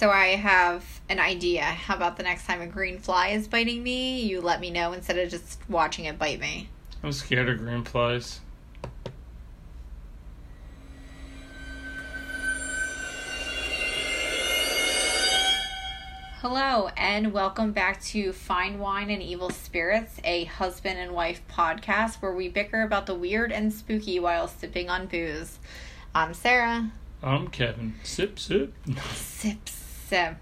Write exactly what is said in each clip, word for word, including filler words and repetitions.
So I have an idea. How about the next time a green fly is biting me, you let me know instead of just watching it bite me? I'm scared of green flies. Hello, and welcome back to Fine Wine and Evil Spirits, a husband and wife podcast where we bicker about the weird and spooky while sipping on booze. I'm Sarah. I'm Kevin. Sip, sip. Sip, sip.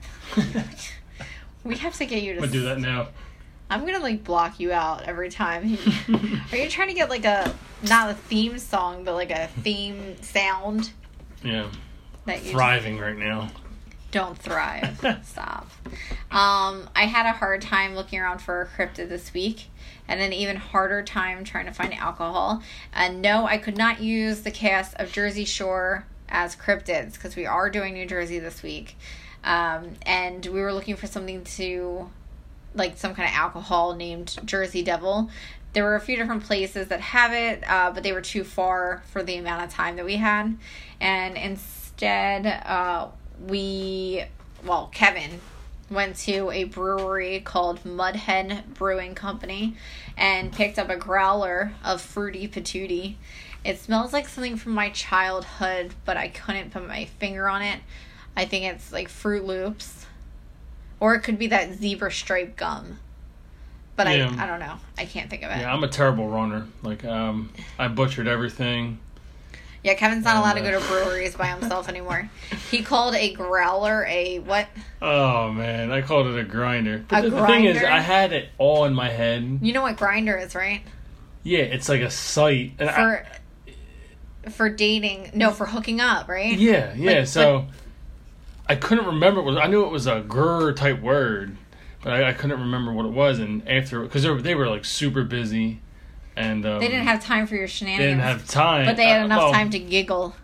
We have to get you to... I'm gonna do that now. I'm gonna, like, block you out every time. Are you trying to get, like, a... Not a theme song, but, like, a theme sound? Yeah. That you Thriving just... right now. Don't thrive. Stop. Um, I had a hard time looking around for a cryptid this week, and an even harder time trying to find alcohol. And no, I could not use the cast of Jersey Shore as cryptids, because we are doing New Jersey this week. Um, and we were looking for something to, like, some kind of alcohol named Jersey Devil. There were a few different places that have it, uh, but they were too far for the amount of time that we had. And instead, uh, we, well, Kevin went to a brewery called Mudhen Brewing Company and picked up a growler of Fruity Patootie. It smells like something from my childhood, but I couldn't put my finger on it. I think it's like Fruit Loops. Or it could be that zebra stripe gum. But yeah. I I don't know. I can't think of it. Yeah, I'm a terrible runner. Like, um, I butchered everything. Yeah, Kevin's not allowed to go to breweries by himself anymore. He called a growler a what? Oh, man. I called it a grinder. But a the, grinder? the thing is, I had it all in my head. You know what grinder is, right? Yeah, it's like a site. And for I, for dating. No, for hooking up, right? Yeah, yeah. Like, so like, I couldn't remember. What, I knew it was a grr type word, but I, I couldn't remember what it was. And after, because they were, they were like super busy. And um, they didn't have time for your shenanigans. They didn't have time. But they had uh, enough well, time to giggle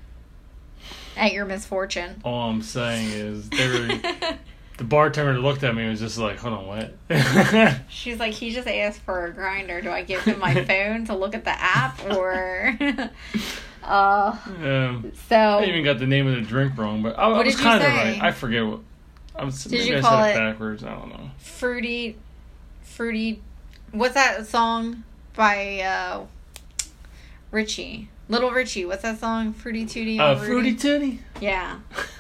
at your misfortune. All I'm saying is, they were, the bartender looked at me and was just like, hold on, what? She's like, he just asked for a grinder. Do I give him my phone to look at the app? Or... uh, um, so... I even got the name of the drink wrong, but I, I was kind of right. I forget what... I was, did maybe you I call said it, it backwards. I don't know. Fruity... Fruity... What's that song by uh, Richie? Little Richie. What's that song? Fruity Tootie? Uh, Fruity Tootie? Yeah.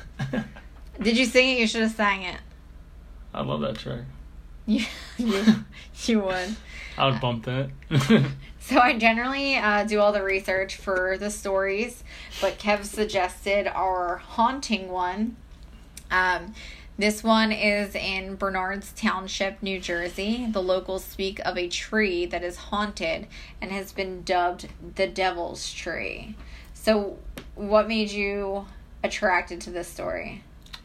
Did you sing it? You should have sang it. I love that track. You, you, you would. I would bump that. So I generally uh, do all the research for the stories, but Kev suggested our haunting one. Um... This one is in Bernards Township, New Jersey. The locals speak of a tree that is haunted and has been dubbed the Devil's Tree. So, what made you attracted to this story?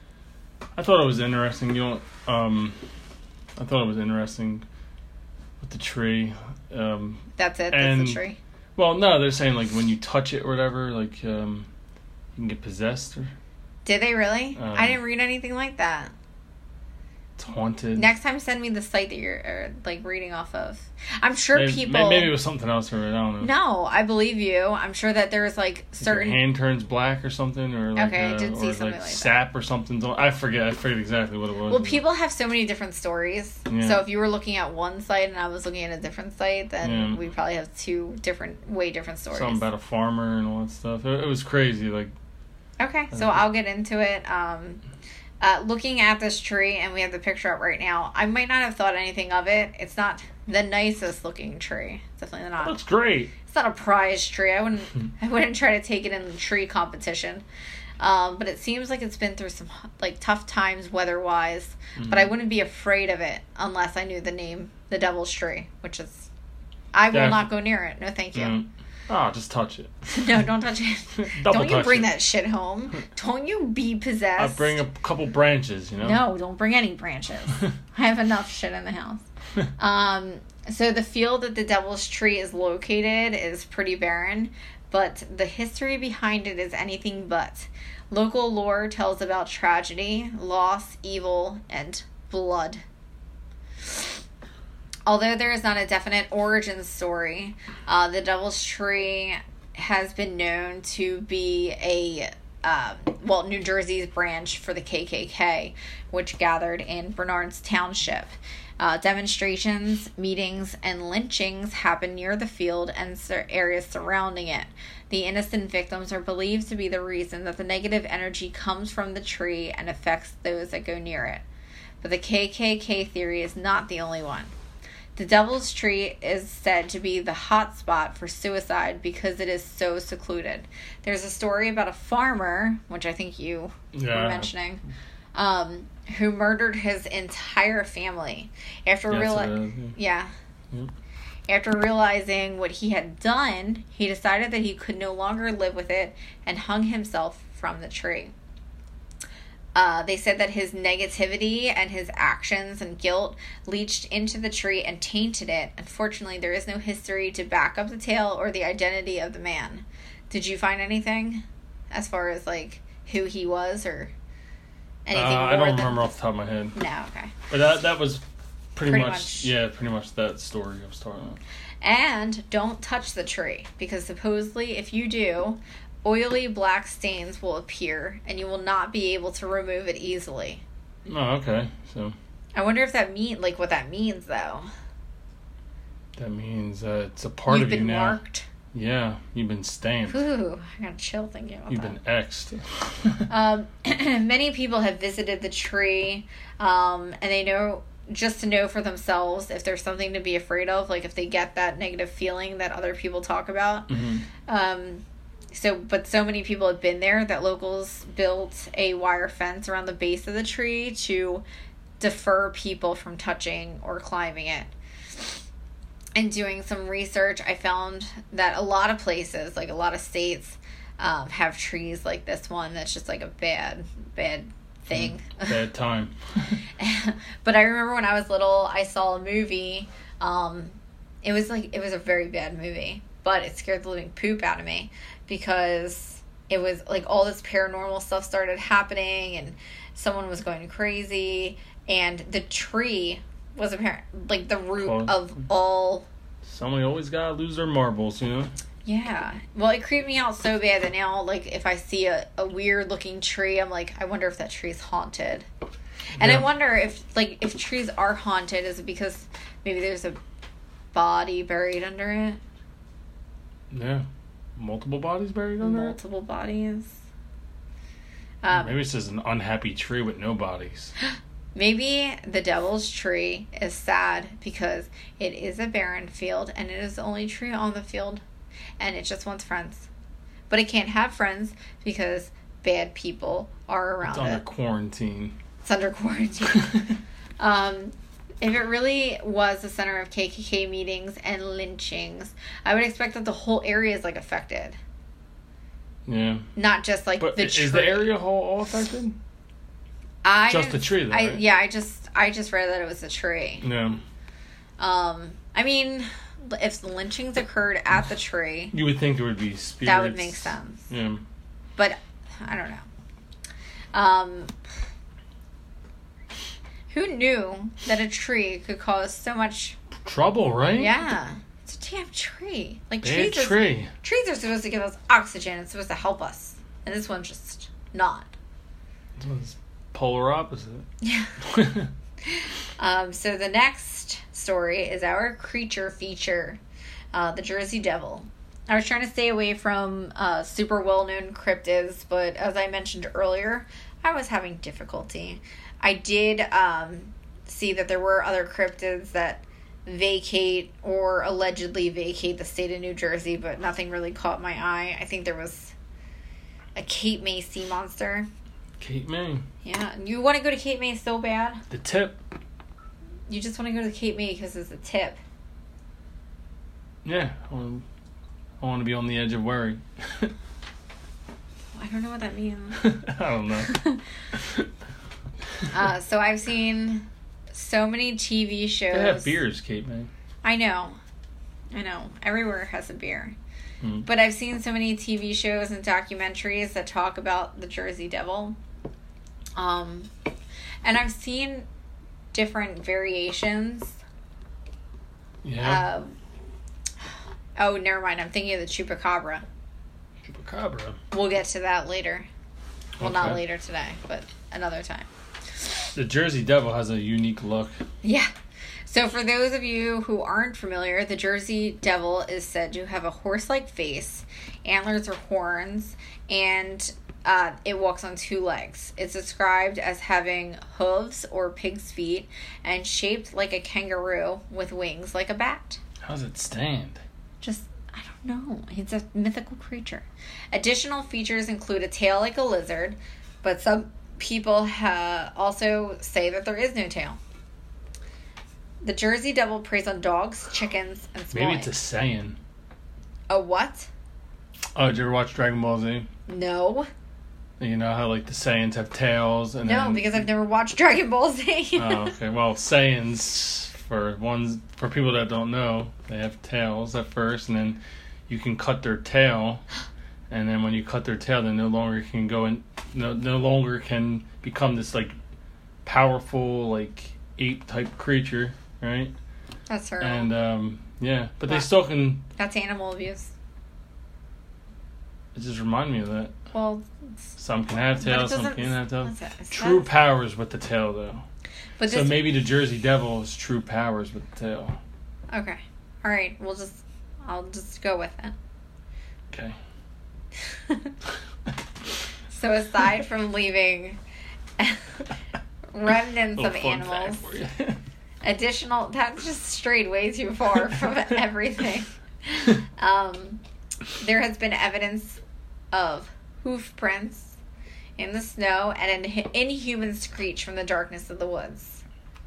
I thought it was interesting. You know, um, I thought it was interesting with the tree. Um, That's it? and, That's the tree? Well, no, they're saying, like, when you touch it or whatever, like, um, you can get possessed or... Did they really? Um, I didn't read anything like that. It's haunted. Next time, send me the site that you're er, like reading off of. I'm sure maybe, people. Maybe it was something else, or I don't know. No, I believe you. I'm sure that there's like certain. Your hand turns black or something, or like, okay, uh, I did see or something like, like sap that. or something. I forget. I forget exactly what it was. Well, people have so many different stories. Yeah. So if you were looking at one site and I was looking at a different site, then yeah. we probably have two different, way different stories. Something about a farmer and all that stuff. It, it was crazy. Like. Okay, so I'll get into it. Um, uh, looking at this tree, and we have the picture up right now, I might not have thought anything of it. It's not the nicest looking tree. It's definitely not. That's great. It's not a prize tree. I wouldn't. I wouldn't try to take it in the tree competition. Um, but it seems like it's been through some like tough times weather wise. Mm-hmm. But I wouldn't be afraid of it unless I knew the name, the Devil's Tree, which is. I will Def- not go near it. No, thank you. Mm. Oh, just touch it. No, don't touch it. Don't you bring it. that shit home. Don't you be possessed. I'll bring a couple branches, you know? No, don't bring any branches. I have enough shit in the house. um, so the field that the Devil's Tree is located is pretty barren, but the history behind it is anything but. Local lore tells about tragedy, loss, evil, and blood. Although there is not a definite origin story, uh, the Devil's Tree has been known to be a um, well, New Jersey's branch for the K K K, which gathered in Bernards Township. Uh, demonstrations, meetings, and lynchings happened near the field and sur- areas surrounding it. The innocent victims are believed to be the reason that the negative energy comes from the tree and affects those that go near it. But the K K K theory is not the only one. The Devil's Tree is said to be the hot spot for suicide because it is so secluded. There's a story about a farmer, which I think you yeah. were mentioning, um, who murdered his entire family after Yes, reali- uh, yeah. Yep. After realizing what he had done, he decided that he could no longer live with it and hung himself from the tree. Uh, they said that his negativity and his actions and guilt leached into the tree and tainted it. Unfortunately, there is no history to back up the tale or the identity of the man. Did you find anything as far as, like, who he was or anything? Uh, I don't than... remember off the top of my head. No, okay. But that that was pretty, Pretty much, much. yeah, pretty much that story I was talking about. And don't touch the tree, because supposedly if you do, oily black stains will appear and you will not be able to remove it easily. Oh, okay. So I wonder if that mean like what that means though. that means uh, it's a part You've of you been now. marked. Yeah, you've been stamped. Ooh, I got a chill thinking about You've that. been X'd. Um, many people have visited the tree, um, and they know just to know for themselves if there's something to be afraid of, like if they get that negative feeling that other people talk about. Mm-hmm. Um, so, but so many people have been there that locals built a wire fence around the base of the tree to defer people from touching or climbing it. And doing some research, I found that a lot of places, like a lot of states, um, have trees like this one that's just like a bad, bad thing. Bad time. But I remember when I was little, I saw a movie. Um, it was like, it was a very bad movie, but it scared the living poop out of me because it was like all this paranormal stuff started happening and someone was going crazy and the tree was apparent like the root Well, of all. Somebody always gotta lose their marbles, you know? Yeah. Well, it creeped me out so bad that now, like, if I see a, a weird looking tree, I'm like, I wonder if that tree's haunted. And Yeah. I wonder if, like, if trees are haunted, is it because maybe there's a body buried under it? Yeah. Multiple bodies buried under it? Multiple bodies. Um, Maybe it's just an unhappy tree with no bodies. Maybe the Devil's Tree is sad because it is a barren field and it is the only tree on the field and it just wants friends. But it can't have friends because bad people are around It's under it. quarantine. It's under quarantine. um, if it really was the center of K K K meetings and lynchings, I would expect that the whole area is like affected. Yeah. Not just like But the is tree. the area all, all affected? I Just didn't- the tree, though, I, right? Yeah, I just I just read that it was a tree. Yeah. Um, I mean, if the lynchings occurred at the tree, You would think there would be spirits. that would make sense. Yeah. But I don't know. Um, who knew that a tree could cause so much? Trouble, right? Yeah, it's a damn tree. Like Bad trees, tree. Are, trees are supposed to give us oxygen. It's supposed to help us, and this one's just not. It's polar opposite. Yeah. Um, so the next story is our creature feature, uh, the Jersey Devil. I was trying to stay away from uh, super well-known cryptids, but as I mentioned earlier, I was having difficulty. I did um, see that there were other cryptids that vacate or allegedly vacate the state of New Jersey, but nothing really caught my eye. I think there was a Cape May sea monster. Cape May. Yeah, you want to go to Cape May so bad? The tip. You just want to go to Cape May because it's a tip. Yeah. I want, I want to be on the edge of worry. I don't know what that means. I don't know. uh, so I've seen so many T V shows. They have beers, Cape May. I know. I know. Everywhere has a beer. Hmm. But I've seen so many T V shows and documentaries that talk about the Jersey Devil. Um, and I've seen different variations. Yeah. Uh, oh, never mind. I'm thinking of the Chupacabra. Chupacabra. We'll get to that later. Well, not Okay. later today, but another time. The Jersey Devil has a unique look. Yeah. So for those of you who aren't familiar, the Jersey Devil is said to have a horse-like face, antlers or horns, and uh, it walks on two legs. It's described as having hooves or pig's feet and shaped like a kangaroo with wings like a bat. How does it stand? Just, I don't know. It's a mythical creature. Additional features include a tail like a lizard, but some people ha- also say that there is no tail. The Jersey Devil preys on dogs, chickens, and small Maybe it's a eggs. Saiyan. A what? Oh, did you ever watch Dragon Ball Z? No. You know how like the Saiyans have tails and No, then... because I've never watched Dragon Ball Z. Oh, okay. Well, Saiyans, for ones for people that don't know, they have tails at first, and then you can cut their tail, and then when you cut their tail, they no longer can go in, no no longer can become this like powerful like ape type creature, right? That's horrible. And um, yeah, but they Wow. still can. That's animal abuse. It just reminded me of that. Well, it's, Some can have but it tails, some doesn't- can't have tails. what's that? It's True not- powers with the tail, though. But So this, maybe the Jersey Devil is true powers with the tail. okay. All right. We'll just, I'll just go with it. Okay. So aside from leaving remnants Little of fun animals, fact for you. additional, that just strayed way too far from everything. Um, there has been evidence of hoof prints in the snow and an inhuman screech from the darkness of the woods.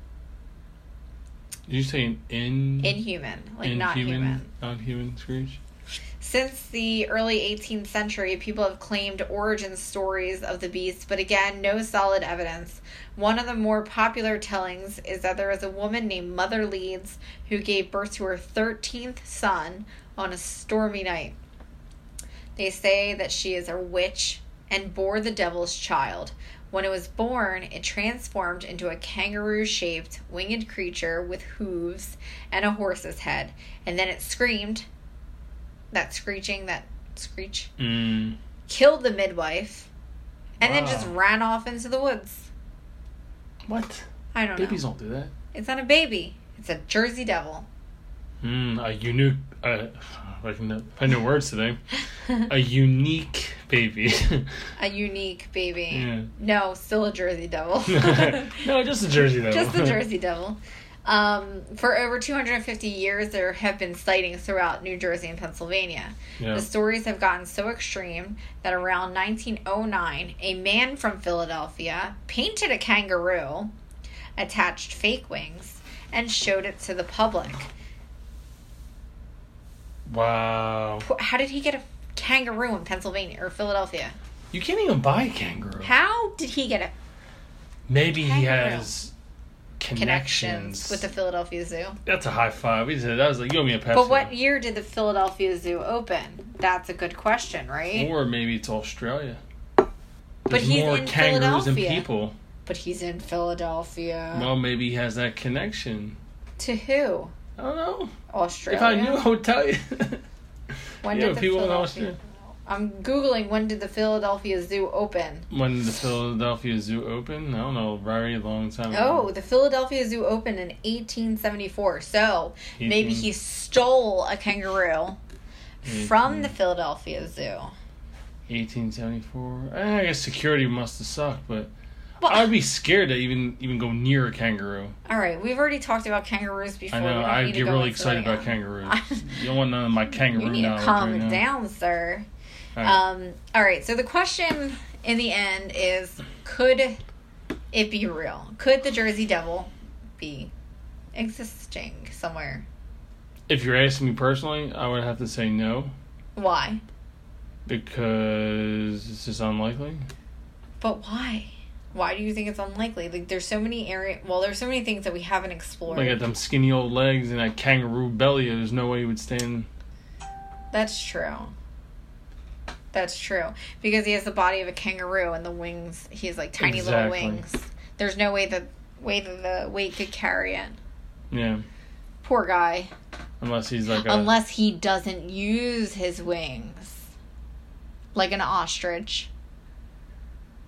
Did you say an in Inhuman, like not inhuman, human. not human screech? Since the early eighteenth century, people have claimed origin stories of the beast, but again, no solid evidence. One of the more popular tellings is that there was a woman named Mother Leeds who gave birth to her thirteenth son on a stormy night. They say that she is a witch and bore the devil's child. When it was born, it transformed into a kangaroo-shaped winged creature with hooves and a horse's head, and then it screamed. That screeching, that screech, Mm. killed the midwife, and then Wow. just ran off into the woods. What? I don't Babies know. don't do that. It's not a baby. It's a Jersey Devil. Mm, a unique. Uh, I can find no words today. A unique baby. A unique baby. Yeah. No, still a Jersey Devil. No, just a Jersey Devil. Just the Jersey Devil. Um, for over two hundred fifty years, there have been sightings throughout New Jersey and Pennsylvania. Yeah. The stories have gotten so extreme that around nineteen oh nine, a man from Philadelphia painted a kangaroo, attached fake wings, and showed it to the public. Wow. How did he get a kangaroo in Pennsylvania or Philadelphia? You can't even buy a kangaroo. How did he get a Maybe he Kangaroo. has connections connections. with the Philadelphia Zoo? That's a high five. He said that was like, you owe me a Pepsi. But what year did the Philadelphia Zoo open? That's a good question, right? Or maybe it's Australia. But There's he's more in kangaroos than Philadelphia. people. But he's in Philadelphia. Well, maybe he has that connection. To who? I don't know. Australia. If I knew, I would tell you. When Yeah, did the people in Philadelphia? Australia. I'm googling when did the Philadelphia Zoo open. When the Philadelphia Zoo opened? I don't know, very long time Oh, ago. the Philadelphia Zoo opened in eighteen seventy-four. So maybe eighteen he stole a kangaroo from eighteen the Philadelphia Zoo. eighteen seventy-four. I guess security must have sucked, but Well, I'd be scared to even even go near a kangaroo. all right, we've already talked about kangaroos before. I We know. don't I need to get go really into excited that about again. kangaroos. You don't want none of my kangaroo You need to knowledge calm right it now. down, sir. All right. Um, all right, so the question in the end is, could it be real? Could the Jersey Devil be existing somewhere? If you're asking me personally, I would have to say no, Why? because it's just unlikely. But why? Why do you think it's unlikely? Like, there's so many area. Well, there's so many things that we haven't explored. Like, at them skinny old legs and that kangaroo belly, there's no way he would stand. That's true. That's true. Because he has the body of a kangaroo and the wings, he has like tiny little Exactly. wings. There's no way that way that the weight could carry it. Yeah. Poor guy. Unless he's like a... Unless he doesn't use his wings. Like an ostrich.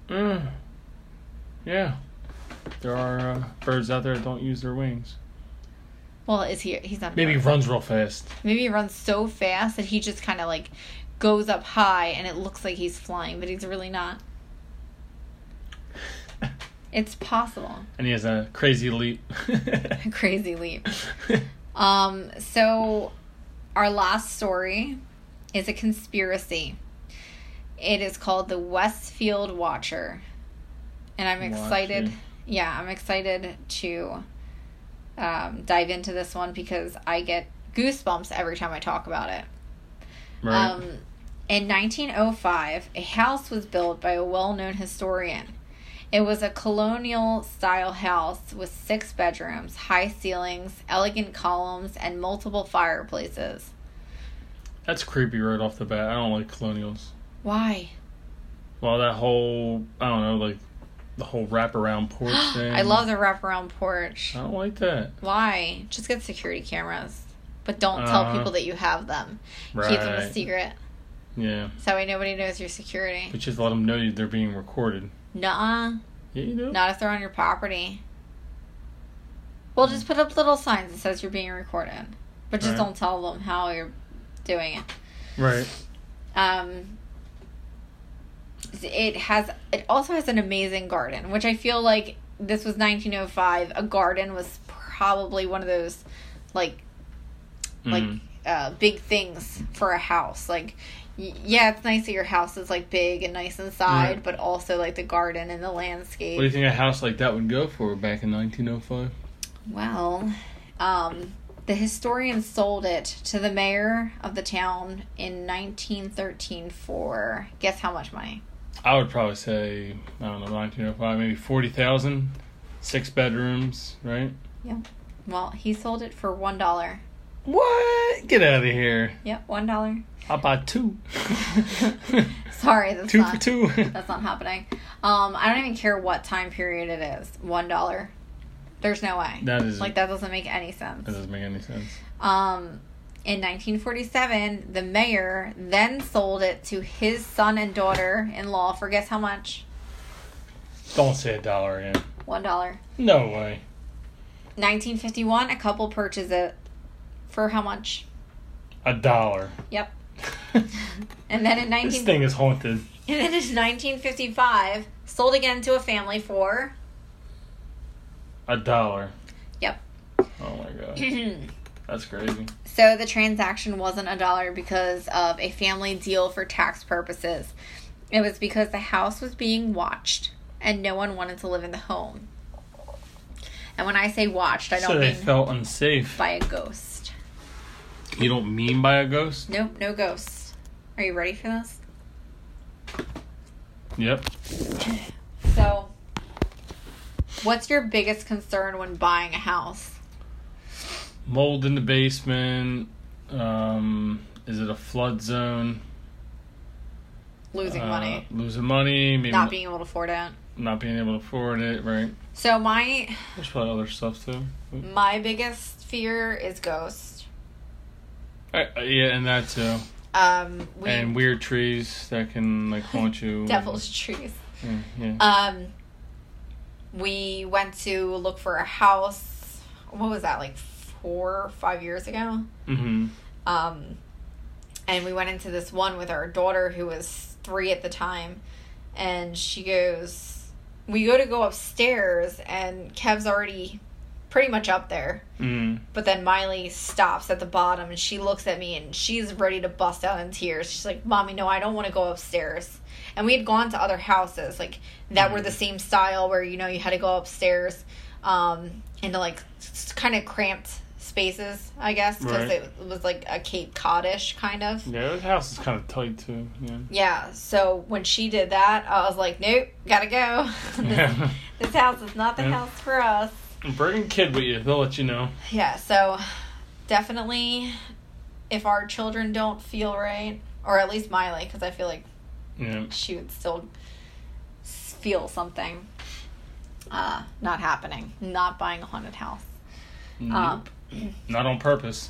Mm. Yeah. There are uh, birds out there that don't use their wings. Well, is he? He's not. Maybe he runs real fast. Maybe he runs so fast that he just kind of like goes up high and it looks like he's flying, but he's really not. It's possible. And he has a crazy leap. A crazy leap. Um, so our last story is a conspiracy. It is called the Westfield Watcher. And I'm excited. Watcher. Yeah, I'm excited to um, dive into this one because I get goosebumps every time I talk about it. Right. Um, in nineteen oh five, a house was built by a well-known historian. It was a colonial-style house with six bedrooms, high ceilings, elegant columns, and multiple fireplaces. That's creepy right off the bat. I don't like colonials. Why? Well, that whole, I don't know, like, the whole wraparound porch thing. I love the wraparound porch. I don't like that. Why? Just get security cameras. But don't tell Uh-huh. people that you have them. Right. Keep them a secret. Yeah. So that way nobody knows your security. But just let them know they're being recorded. Nuh-uh. Yeah, you do. Not if they're on your property. Well, just put up little signs that says you're being recorded. But just Right. don't tell them how you're doing it. Right. Um, it has. It also has an amazing garden, which I feel like this was nineteen oh five. A garden was probably one of those, like, like Mm. uh, big things for a house. Like, y- yeah, it's nice that your house is like big and nice inside, Right. but also like the garden and the landscape. What do you think a house like that would go for back in nineteen oh five? Well, um, the historian sold it to the mayor of the town in nineteen thirteen for, guess how much money? I would probably say, I don't know, nineteen oh five, maybe forty thousand. Six bedrooms, right? Yeah. Well, he sold it for one dollar. What? Get out of here. Yep, one dollar. How about two? Sorry, that's two not, for two. That's not happening. Um, I don't even care what time period it is. One dollar. There's no way. That is Like, that doesn't make any sense. That doesn't make any sense. Um, in nineteen forty-seven, the mayor then sold it to his son and daughter-in-law for guess how much? Don't say a dollar again. One dollar. No way. nineteen fifty-one, a couple purchased it for how much? A dollar. Yep. And then in This nineteen thing is haunted. and then in nineteen fifty-five, sold again to a family for A dollar. Yep. Oh my god. That's crazy. So the transaction wasn't a dollar because of a family deal for tax purposes. It was because the house was being watched and no one wanted to live in the home. And when I say watched, I don't So they mean felt unsafe. by a ghost. You don't mean by a ghost? Nope, no ghosts. Are you ready for this? Yep. So, what's your biggest concern when buying a house? Mold in the basement. Um, is it a flood zone? Losing Uh, money. Losing money. Maybe Not being able to afford it. not being able to afford it, right? So my There's probably other stuff too. my biggest fear is ghosts. Uh, yeah, and that too. Um, we And weird trees that can like haunt you. devil's trees. Yeah, yeah. Um, we went to look for a house. What was that, like four or five years ago? Mm-hmm. Um, and we went into this one with our daughter who was three at the time, and she goes, we go to go upstairs, and Kev's already pretty much up there. Mm. But then Miley stops at the bottom, and she looks at me, and she's ready to bust out in tears. She's like, Mommy, no, I don't want to go upstairs. And we had gone to other houses, like, that were the same style where, you know, you had to go upstairs um, into, like, kind of cramped spaces, I guess, because Right. it was, like, a Cape Cod-ish, kind of. Yeah, the house is kind of tight too. Yeah. Yeah, so when she did that, I was like, nope, gotta go. this, Yeah. this house is not the Yeah. house for us. Bring a kid with you. They'll let you know. Yeah, so definitely if our children don't feel right, or at least Miley, because I feel like Yeah. she would still s- feel something uh, not happening, not buying a haunted house. Um, Nope. Not on purpose.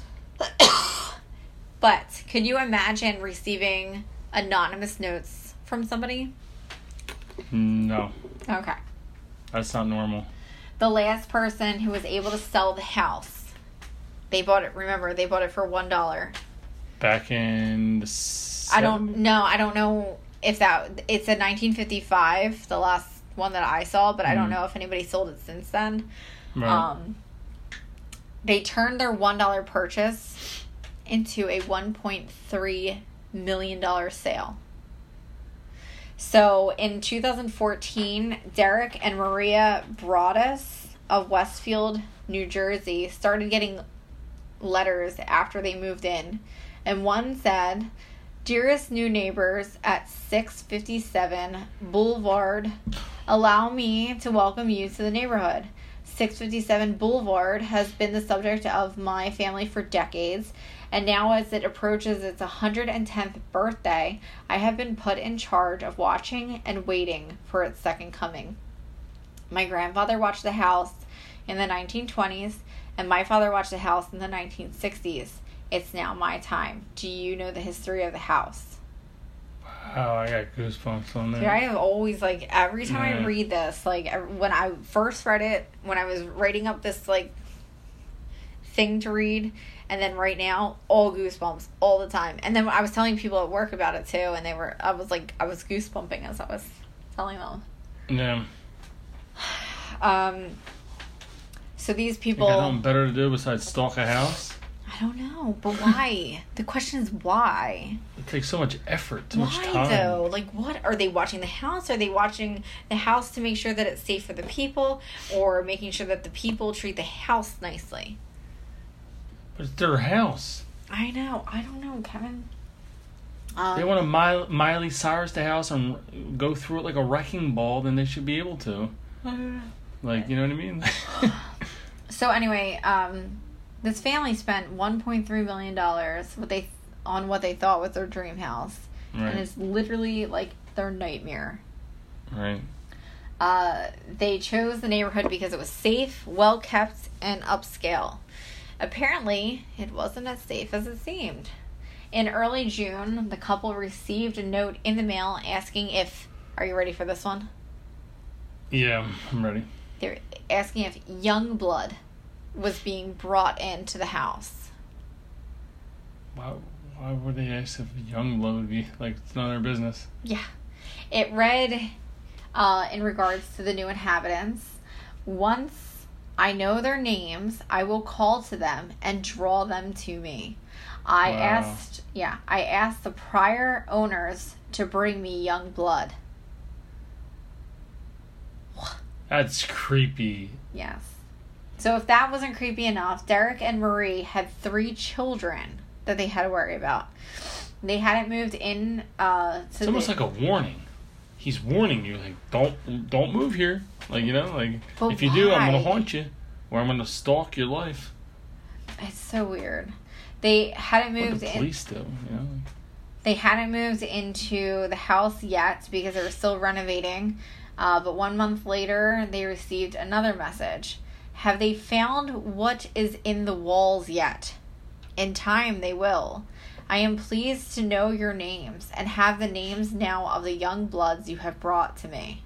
but could you imagine receiving anonymous notes from somebody? No. Okay. That's not normal. The last person who was able to sell the house, they bought it, remember, they bought it for one dollar. Back in the I don't know. I don't know if that, it said nineteen fifty-five, the last one that I saw, but mm. I don't know if anybody sold it since then. Right. Um, they turned their one dollar purchase into a one point three million dollars sale. So in two thousand fourteen, Derek and Maria Broaddus of Westfield, New Jersey, started getting letters after they moved in. And one said, "Dearest new neighbors at six fifty-seven Boulevard, allow me to welcome you to the neighborhood. six fifty-seven Boulevard has been the subject of my family for decades. And now as it approaches its one hundred tenth birthday, I have been put in charge of watching and waiting for its second coming. My grandfather watched the house in the nineteen twenties, and my father watched the house in the nineteen sixties. It's now my time. Do you know the history of the house?" Wow, I got goosebumps on that. Dude, I have always, like, every time yeah. I read this, like, when I first read it, when I was writing up this, like, thing to read, and then right now, all goosebumps all the time. And then I was telling people at work about it too, and they were, I was like, I was goosebumping as I was telling them. Yeah. Um. So these people. You got nothing better to do besides stalk a house? I don't know, but why? The question is why. It takes so much effort, so why, much time. Why though? Like, what are they watching the house? Are they watching the house to make sure that it's safe for the people, or making sure that the people treat the house nicely? But it's their house. I know. I don't know, Kevin. Um, they want to Miley, Miley Cyrus the house and go through it like a wrecking ball, then they should be able to. Like, you know what I mean? So anyway, um, this family spent one point three million dollars what they on what they thought was their dream house. Right. And it's literally like their nightmare. Right. Uh, they chose the neighborhood because it was safe, well kept, and upscale. Apparently, it wasn't as safe as it seemed. In early June, the couple received a note in the mail asking if... Are you ready for this one? Yeah, I'm ready. They're asking if young blood was being brought into the house. Why, why would they ask if young blood would be... Like, it's none of their business. Yeah. It read, uh, in regards to the new inhabitants, "Once I know their names, I will call to them and draw them to me. I wow. asked, yeah, I asked the prior owners to bring me young blood." That's creepy. Yes. So if that wasn't creepy enough, Derek and Marie had three children that they had to worry about. They hadn't moved in. Uh, it's almost the, like a warning. He's warning you, like, don't don't move here. Like, you know, like, but if you why? do, I'm going to haunt you. Or I'm going to stalk your life. It's so weird. They hadn't moved what the police in. do, you know? They hadn't moved into the house yet because they were still renovating. Uh, but one month later, they received another message. "Have they found what is in the walls yet? In time they will. I am pleased to know your names and have the names now of the young bloods you have brought to me."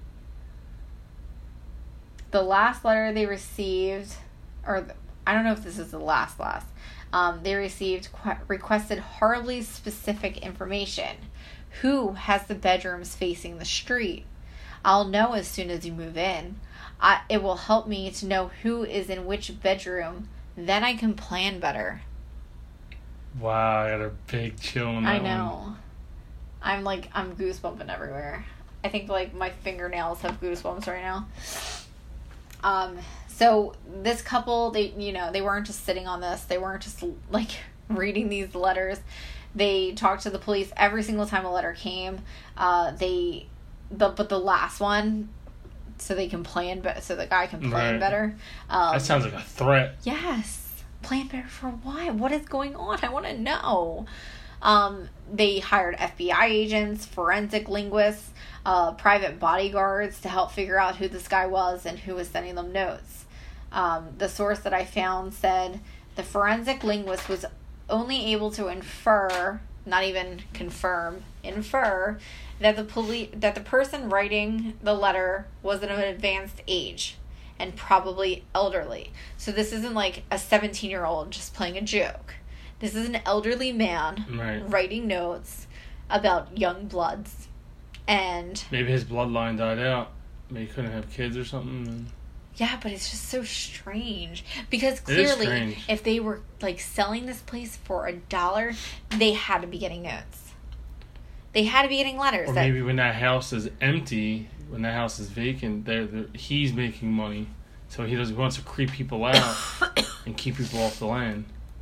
The last letter they received, or the, I don't know if this is the last last, um, they received qu- requested horribly specific information. Who has the bedrooms facing the street? I'll know as soon as you move in. I, it will help me to know who is in which bedroom. Then I can plan better. Wow, I got a big chill on that I know. one. I'm like, I'm goosebumping everywhere. I think like my fingernails have goosebumps right now. Um, so this couple, they, you know, they weren't just sitting on this. They weren't just like reading these letters. They talked to the police every single time a letter came. Uh, they, the, but the last one, so they can plan better, so the guy can plan right. better. Um, that sounds like a threat. Yes. Plan better for what? What is going on? I want to know. Um, they hired F B I agents, forensic linguists, uh, private bodyguards to help figure out who this guy was and who was sending them notes. Um, the source that I found said the forensic linguist was only able to infer not even confirm, infer that the police that the person writing the letter was of an advanced age and probably elderly. So this isn't like a seventeen-year-old just playing a joke. This is an elderly man right. writing notes about young bloods. And maybe his bloodline died out. Maybe he couldn't have kids or something. Yeah, but it's just so strange. Because clearly, strange. if they were, like, selling this place for a dollar, they had to be getting notes. They had to be getting letters. Or that, maybe when that house is empty, when that house is vacant, they're, they're, he's making money. So he, does, he wants to creep people out and keep people off the land.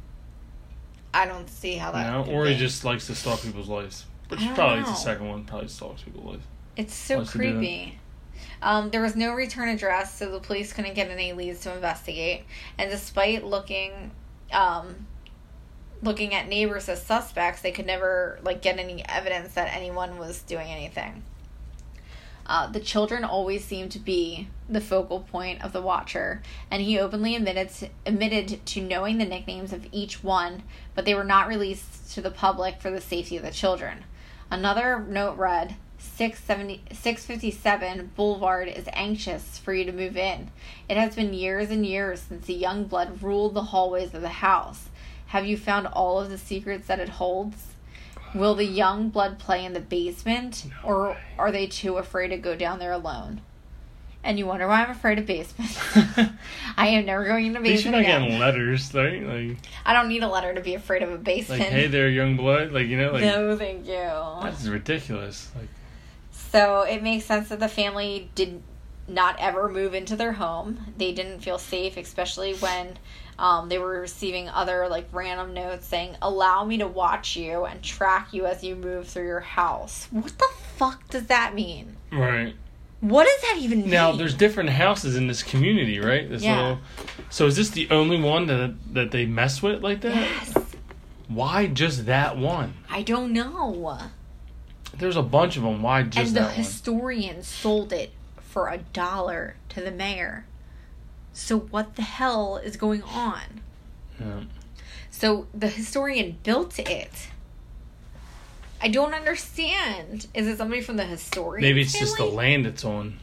I don't see how that You know? Or be. he just likes to stalk people's lives. Which I don't probably know. is the second one. Probably stalks people's lives. It's so Likes to do that. creepy. Um, there was no return address, so the police couldn't get any leads to investigate. And despite looking, um, looking at neighbors as suspects, they could never like get any evidence that anyone was doing anything. Uh, the children always seemed to be the focal point of the watcher, and he openly admitted to, admitted to knowing the nicknames of each one, but they were not released to the public for the safety of the children. Another note read, six fifty-seven Boulevard is anxious for you to move in. It has been years and years since the young blood ruled the hallways of the house. Have you found all of the secrets that it holds? Will the young blood play in the basement, No or way. are they too afraid to go down there alone? And you wonder why I'm afraid of basements. I am never going into a At least you're basement not again. getting letters, right? Like, I don't need a letter to be afraid of a basement. like, hey there, young blood. Like, you know, like no, thank you. that's ridiculous. Like, So it makes sense that the family did not ever move into their home. They didn't feel safe, especially when um, they were receiving other like random notes saying, "Allow me to watch you and track you as you move through your house." What the fuck does that mean? right. What does that even mean? Now, there's different houses in this community, right? This Yeah. little. So is this the only one that that they mess with like that? Yes. Why just that one? I don't know. There's a bunch of them. Why just And the that one? historian sold it for a dollar to the mayor. So what the hell is going on? Yeah. So the historian built it. I don't understand. Is it somebody from the historian? Maybe it's just the family? land it's on.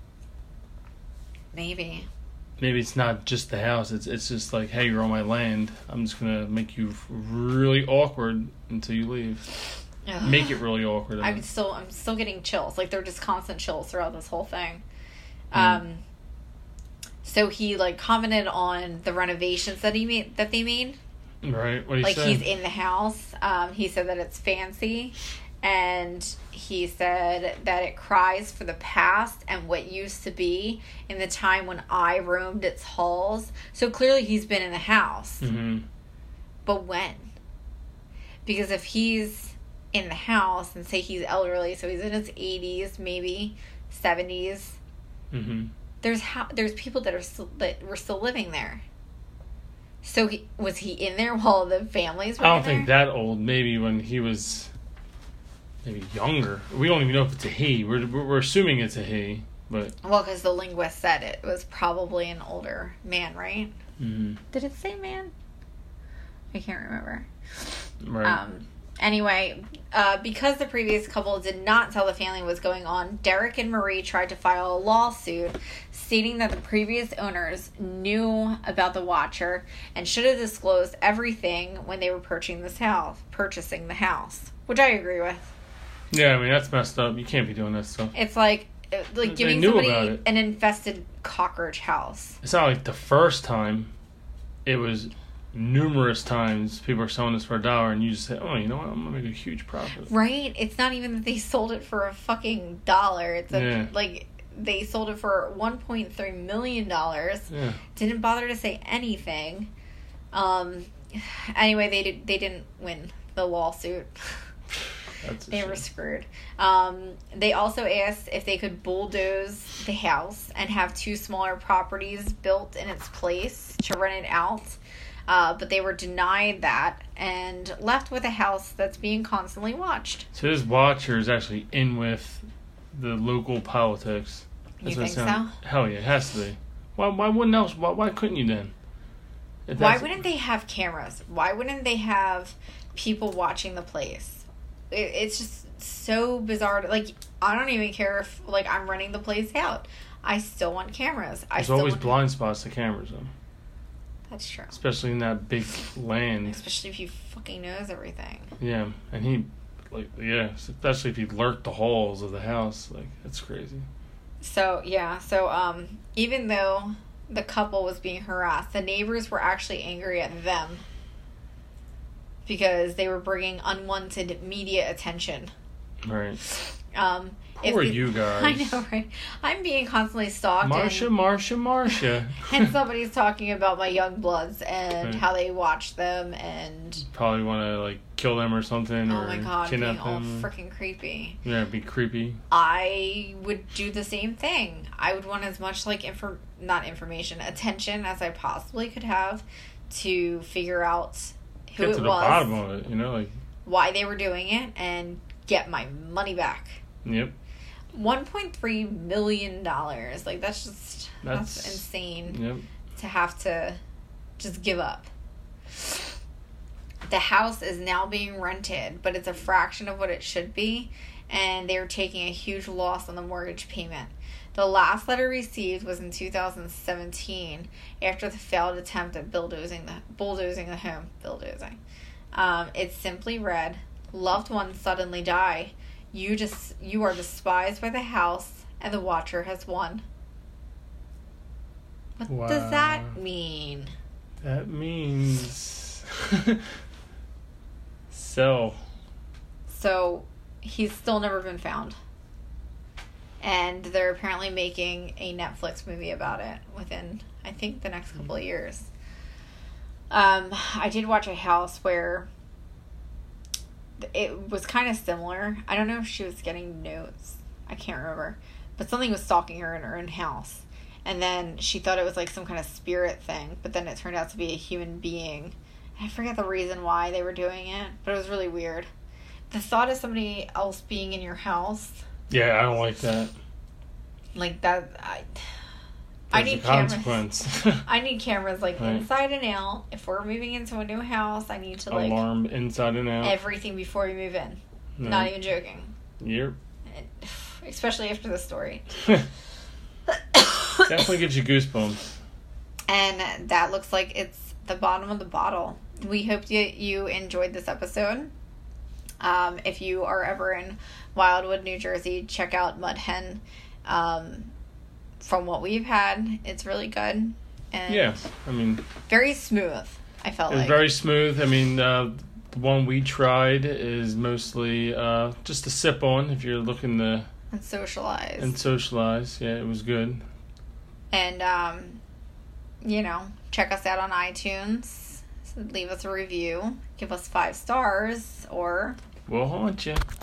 Maybe. Maybe it's not just the house. It's it's just like, hey, you're on my land. I'm just gonna make you really awkward until you leave. Ugh. Make it really awkward. I'm still I'm still getting chills. Like they're just constant chills throughout this whole thing. Mm. Um so he like commented on the renovations that he made that they made. Right. What do you Like say? he's in the house. Um he said that it's fancy, and he said that it cries for the past and what used to be in the time when I roamed its halls. So clearly he's been in the house. Mm-hmm. But when? Because if he's in the house and say he's elderly, so he's in his eighties, maybe seventies, Mm-hmm. there's ha- there's people that are still, that were still living there. So he, was he in there while the families were I don't in think there? that old. Maybe when he was maybe younger. We don't even know if it's a he. We're we're, we're assuming it's a he, but Well, because the linguist said it was probably an older man, right? mm-hmm. Did it say man? I can't remember. right. Um, anyway, uh, because the previous couple did not tell the family what was going on, Derek and Marie tried to file a lawsuit stating that the previous owners knew about the watcher and should have disclosed everything when they were purchasing this house, purchasing the house, which I agree with. Yeah, I mean that's messed up. You can't be doing that stuff. It's like uh, like They giving knew about somebody it. an infested cockroach house. It's not like the first time. It was numerous times people are selling this for a dollar, and you just say, "Oh, you know what? I'm gonna make a huge profit." Right? It's not even that they sold it for a fucking dollar. It's a, Yeah. like they sold it for one point three million dollars. Yeah. Didn't bother to say anything. Um. Anyway, they did. They didn't win the lawsuit. That's a They shame. were screwed. Um, they also asked if they could bulldoze the house and have two smaller properties built in its place to rent it out. Uh, but they were denied that and left with a house that's being constantly watched. So this watcher is actually in with the local politics. You what it think so? sound- Hell yeah, it has to be. Why? Why wouldn't else? Why? Why couldn't you then? If Why that's- wouldn't they have cameras? Why wouldn't they have people watching the place. It, it's just so bizarre. To, like, I don't even care if, like, I'm renting the place out. I still want cameras. I There's still always want... blind spots to cameras, though. That's true. Especially in that big land. Especially if he fucking knows everything. Yeah, and he, like, yeah, especially if he lurked the halls of the house. Like, that's crazy. So, yeah, so, um, even though the couple was being harassed, the neighbors were actually angry at them because they were bringing unwanted media attention. Right. Um, Poor if, you guys. I know, right? I'm being constantly stalked. Marsha, and, Marsha, Marsha. and somebody's talking about my young bloods and Right. how they watch them and... Probably want to, like, kill them or something. Oh or my god, being kidnap all them. freaking creepy. Yeah, be creepy. I would do the same thing. I would want as much, like, infor- not information, attention as I possibly could have to figure out who Get it to the was, bottom of it, you know? Like, why they were doing it, and get my money back. yep. one point three million dollars. Like, that's just, that's, That's insane Yep. to have to just give up. The house is now being rented, but it's a fraction of what it should be, and they're taking a huge loss on the mortgage payment. The last letter received was in two thousand seventeen after the failed attempt at bulldozing the bulldozing the home. Bulldozing. Um, it simply read, "Loved ones suddenly die. You just you are despised by the house, and the watcher has won." What Wow. does that mean? That means... Sell. So, he's still never been found. And they're apparently making a Netflix movie about it within, I think, the next couple of years. Um, I did watch a house where it was kind of similar. I don't know if she was getting notes. I can't remember. But something was stalking her in her own house. And then she thought it was like some kind of spirit thing. But then it turned out to be a human being. I forget the reason why they were doing it. But it was really weird. The thought of somebody else being in your house... Yeah, I don't like that. Like that... I, There's I need a cameras. consequence. I need cameras like Right. inside and out. If we're moving into a new house, I need to like... Alarm inside and out. everything before we move in. No. Not even joking. Yep. And, especially after the story. Definitely gives you goosebumps. And that looks like it's the bottom of the bottle. We hope you, you enjoyed this episode. Um, if you are ever in Wildwood, New Jersey, check out Mud Hen. Um, from what we've had, it's really good. And Yeah, I mean... very smooth, I felt It's like. very smooth. I mean, uh, the one we tried is mostly uh, just a sip on if you're looking to... And socialize. And socialize. Yeah, it was good. And, um, you know, check us out on iTunes. So leave us a review. Give us five stars. Or... We'll haunt you.